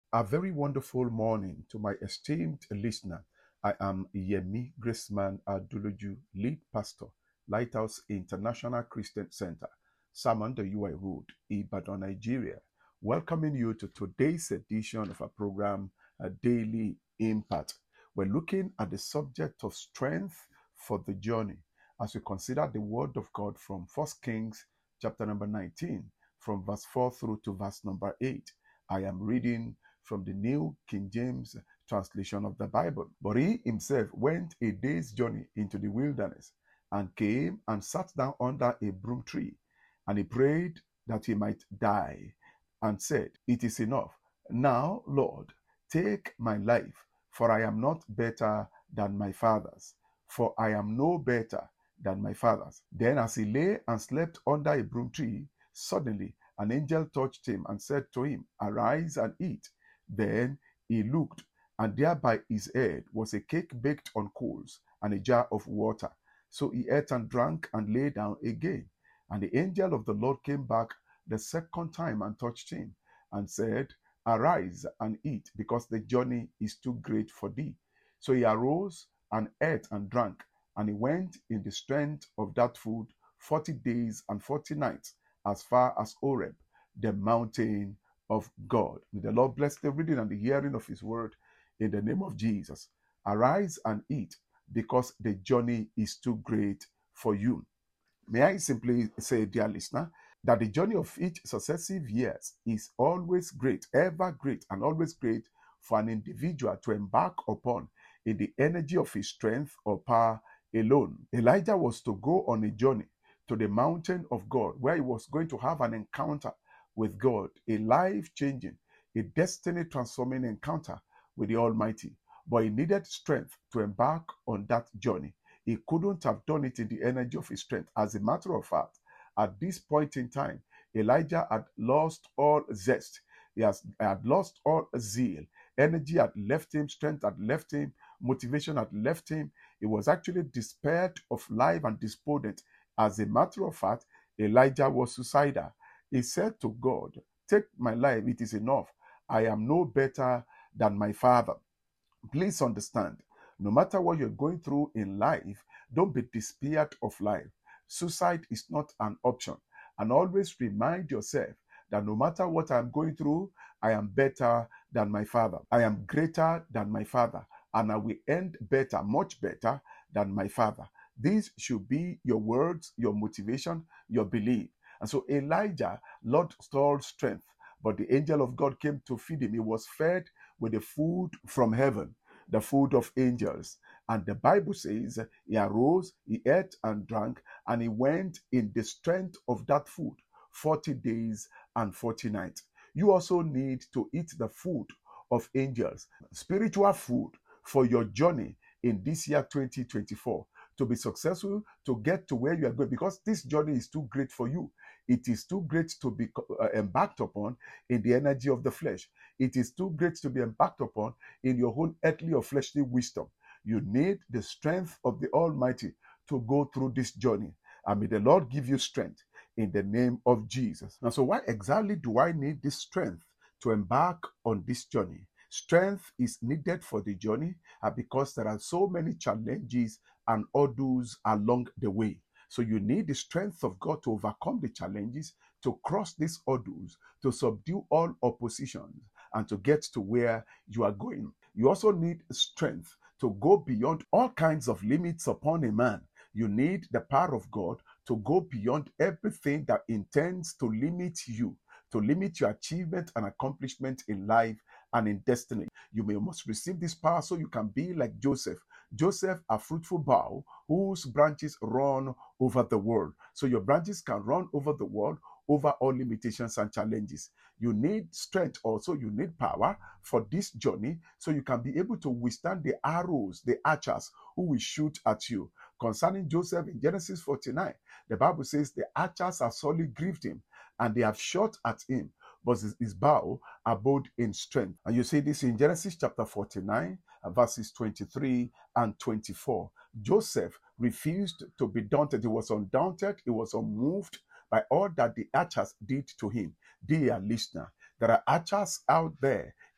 A very wonderful morning to my esteemed listener. I am Yemi Graceman Aduluju, lead pastor, Lighthouse International Christian Center, Samanda UI Road, Ibadan, Nigeria, welcoming you to today's edition of our program, Daily Impact. We're looking at the subject of strength for the journey as we consider the word of God from 1 Kings chapter number 19, from verse 4 through to verse number 8. I am reading from the New King James translation of the Bible. But he himself went a day's journey into the wilderness and came and sat down under a broom tree. And he prayed that he might die and said, "It is enough. Now, Lord, take my life, for I am not better than my fathers, for I am no better than my fathers." Then as he lay and slept under a broom tree, suddenly an angel touched him and said to him, "Arise and eat." Then he looked, and there by his head was a cake baked on coals and a jar of water. So he ate and drank and lay down again. And the angel of the Lord came back the second time and touched him and said, "Arise and eat, because the journey is too great for thee." So he arose and ate and drank, and he went in the strength of that food 40 days and 40 nights as far as Horeb, the mountain of God. May the Lord bless the reading and the hearing of his word in the name of Jesus. Arise and eat, because the journey is too great for you. May I simply say, dear listener, that the journey of each successive years is always great, ever great, and always great for an individual to embark upon in the energy of his strength or power alone. Elijah was to go on a journey to the mountain of God, where he was going to have an encounter with God, a life-changing, a destiny-transforming encounter with the Almighty. But he needed strength to embark on that journey. He couldn't have done it in the energy of his strength. As a matter of fact, at this point in time, Elijah had lost all zest. He had lost all zeal. Energy had left him, strength had left him, motivation had left him. He was actually despaired of life and despondent. As a matter of fact, Elijah was suicidal. He said to God, "Take my life, it is enough. I am no better than my father." Please understand, no matter what you're going through in life, don't be despaired of life. Suicide is not an option. And always remind yourself that no matter what I'm going through, I am better than my father. I am greater than my father. And I will end better, much better than my father. These should be your words, your motivation, your belief. And so Elijah lost all strength, but the angel of God came to feed him. He was fed with the food from heaven, the food of angels. And the Bible says he arose, he ate and drank, and he went in the strength of that food 40 days and 40 nights. You also need to eat the food of angels, spiritual food for your journey in this year 2024 to be successful, to get to where you are going, because this journey is too great for you. It is too great to be embarked upon in the energy of the flesh. It is too great to be embarked upon in your own earthly or fleshly wisdom. You need the strength of the Almighty to go through this journey. And may the Lord give you strength in the name of Jesus. Now, so why exactly do I need this strength to embark on this journey? Strength is needed for the journey because there are so many challenges and hurdles along the way. So you need the strength of God to overcome the challenges, to cross these hurdles, to subdue all oppositions, and to get to where you are going. You also need strength to go beyond all kinds of limits upon a man. You need the power of God to go beyond everything that intends to limit you, to limit your achievement and accomplishment in life and in destiny. You must receive this power so you can be like Joseph. Joseph, a fruitful bough whose branches run over the world. So your branches can run over the world, over all limitations and challenges. You need strength also, you need power for this journey so you can be able to withstand the arrows, the archers who will shoot at you. Concerning Joseph in Genesis 49, the Bible says the archers have sorely grieved him and they have shot at him, but his bow abode in strength. And you see this in Genesis chapter 49, verses 23 and 24. Joseph refused to be daunted. He was undaunted. He was unmoved by all that the archers did to him. Dear listener, there are archers out there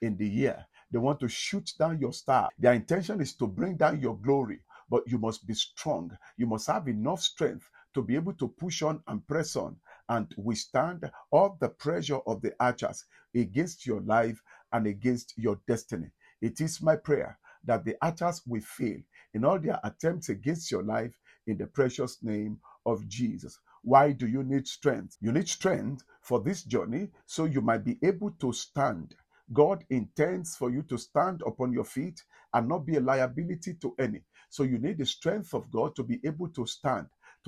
in the year. They want to shoot down your star. Their intention is to bring down your glory, but you must be strong. You must have enough strength to be able to push on and press on and withstand all the pressure of the archers against your life and against your destiny. It is my prayer that the archers will fail in all their attempts against your life in the precious name of Jesus. Why do you need strength? You need strength for this journey so you might be able to stand. God intends for you to stand upon your feet and not be a liability to any. So you need the strength of God to be able to stand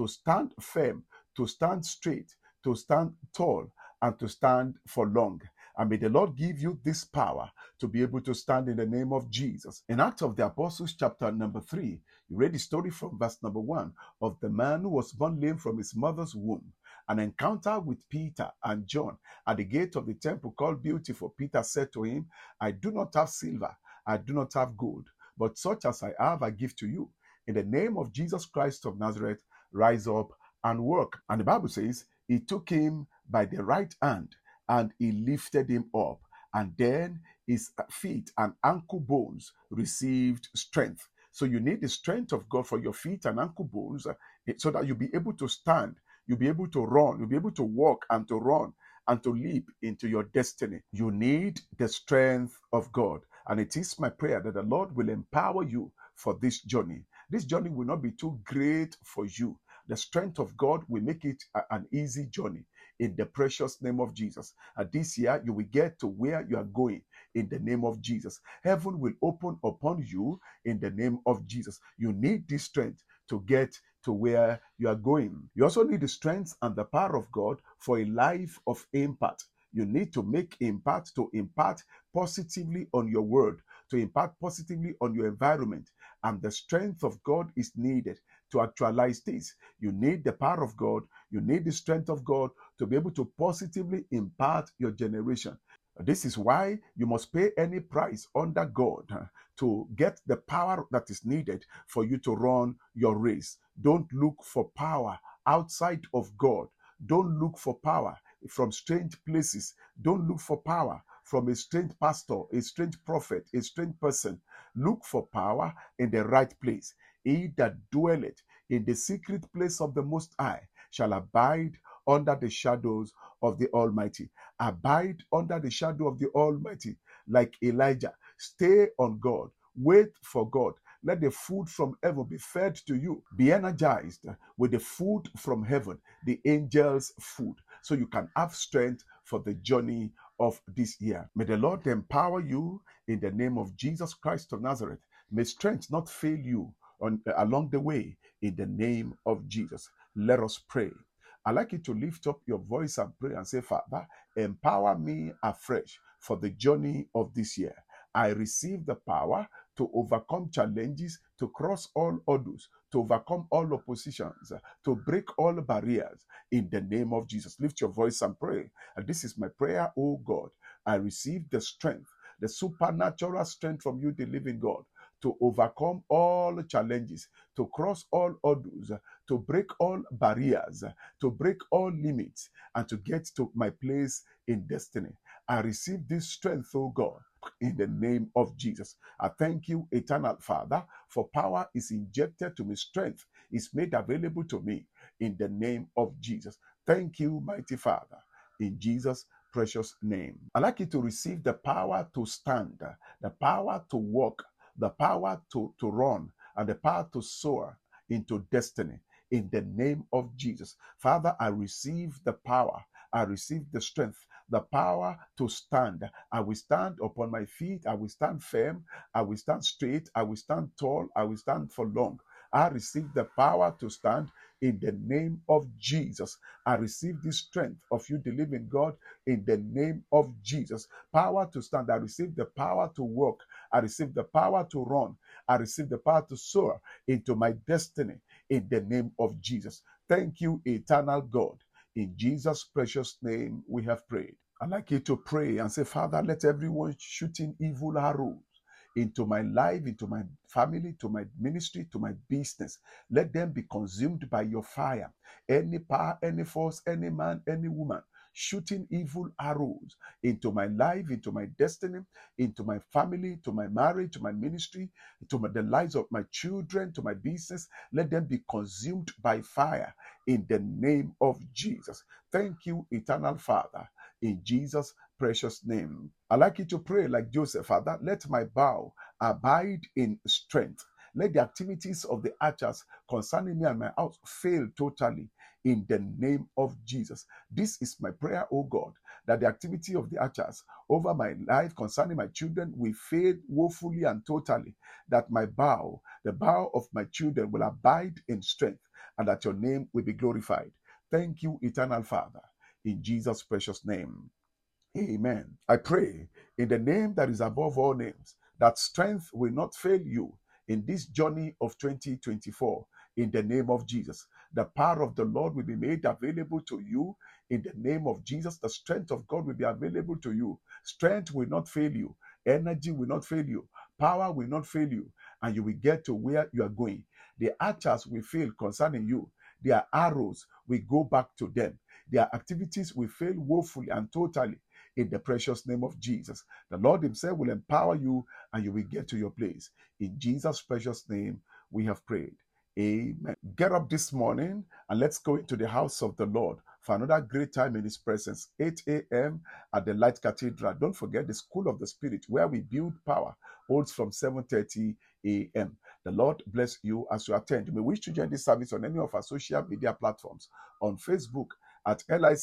firm, to stand straight, to stand tall, and to stand for long. And may the Lord give you this power to be able to stand in the name of Jesus. In Acts of the Apostles, chapter number 3, you read the story from verse number 1 of the man who was born lame from his mother's womb. An encounter with Peter and John at the gate of the temple called Beautiful. Peter said to him, I do not have silver, I do not have gold, but such as I have, I give to you. In the name of Jesus Christ of Nazareth, rise up and walk. And the Bible says, he took him by the right hand and he lifted him up. And then his feet and ankle bones received strength. So you need the strength of God for your feet and ankle bones so that you'll be able to stand, you'll be able to run, you'll be able to walk and to run and to leap into your destiny. You need the strength of God. And it is my prayer that the Lord will empower you for this journey. This journey will not be too great for you. The strength of God will make it an easy journey in the precious name of Jesus. This year, you will get to where you are going in the name of Jesus. Heaven will open upon you in the name of Jesus. You need this strength to get to where you are going. You also need the strength and the power of God for a life of impact. You need to make impact, to impact positively on your world, to impact positively on your environment. And the strength of God is needed to actualize this. You need the power of God. You need the strength of God to be able to positively impact your generation. This is why you must pay any price under God to get the power that is needed for you to run your race. Don't look for power outside of God. Don't look for power from strange places. Don't look for power from a strange pastor, a strange prophet, a strange person. Look for power in the right place. He that dwelleth in the secret place of the Most High shall abide under the shadows of the Almighty. Abide under the shadow of the Almighty like Elijah. Stay on God. Wait for God. Let the food from heaven be fed to you. Be energized with the food from heaven, the angels' food, so you can have strength for the journey of this year. May the Lord empower you in the name of Jesus Christ of Nazareth. May strength not fail you along the way in the name of Jesus. Let us pray. I'd like you to lift up your voice and pray and say, Father, empower me afresh for the journey of this year. I receive the power to overcome challenges, to cross all hurdles, to overcome all oppositions, to break all barriers in the name of Jesus. Lift your voice and pray. And this is my prayer, oh God. I receive the strength, the supernatural strength from you, the living God, to overcome all challenges, to cross all hurdles, to break all barriers, to break all limits, and to get to my place in destiny. I receive this strength, oh God, in the name of Jesus. I thank you, eternal Father, for power is injected to me, strength is made available to me in the name of Jesus. Thank you, mighty Father, in Jesus' precious name. I'd like you to receive the power to stand, the power to walk, the power to run, and the power to soar into destiny in the name of Jesus. Father, I receive the power. I receive the strength, the power to stand. I will stand upon my feet. I will stand firm. I will stand straight. I will stand tall. I will stand for long. I receive the power to stand in the name of Jesus. I receive the strength of you, the living God, in the name of Jesus. Power to stand. I receive the power to walk. I receive the power to run. I receive the power to soar into my destiny in the name of Jesus. Thank you, eternal God. In Jesus' precious name we have prayed. I'd like you to pray and say, Father, let everyone shooting evil arrows into my life, into my family, to my ministry, to my business, let them be consumed by your fire. Any power, any force, any man, any woman shooting evil arrows into my life, into my destiny, into my family, to my marriage, to my ministry, to the lives of my children, to my business. Let them be consumed by fire in the name of Jesus. Thank you, eternal Father, in Jesus' precious name. I like you to pray like Joseph. Father, let my bow abide in strength. Let the activities of the archers concerning me and my house fail totally in the name of Jesus. This is my prayer, oh God, that the activity of the archers over my life concerning my children will fail woefully and totally, that my bow, the bow of my children, will abide in strength, and that your name will be glorified. Thank you, eternal Father, in Jesus' precious name. Amen. I pray in the name that is above all names, that strength will not fail you in this journey of 2024. In the name of Jesus, the power of the Lord will be made available to you. In the name of Jesus, the strength of God will be available to you. Strength will not fail you. Energy will not fail you. Power will not fail you. And you will get to where you are going. The archers will fail concerning you. Their arrows will go back to them. Their activities will fail woefully and totally in the precious name of Jesus. The Lord himself will empower you and you will get to your place. In Jesus' precious name, we have prayed. Amen. Get up this morning and let's go into the house of the Lord for another great time in his presence. 8 a.m. at the Light Cathedral. Don't forget the School of the Spirit, where we build power, holds from 7:30 a.m. The Lord bless you as you attend. You may wish to join this service on any of our social media platforms. On Facebook at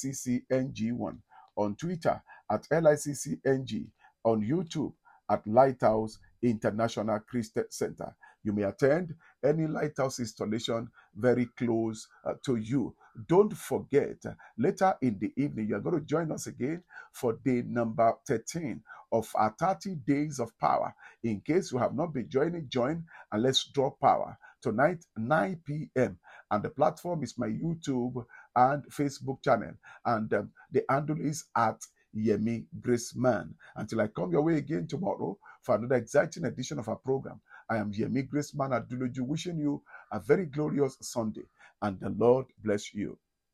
LICCNG1, on Twitter at LICCNG, on YouTube at Lighthouse International Christian Center. You may attend any Lighthouse installation very close to you. Don't forget, later in the evening, you are going to join us again for day number 13 of our 30 days of power. In case you have not been joining, join and let's draw power. Tonight, 9 p.m. And the platform is my YouTube and Facebook channel. And the handle is at Yemi Graceman. Until I come your way again tomorrow for another exciting edition of our program, I am Yemi Graceman Aduloju, wishing you a very glorious Sunday, and the Lord bless you.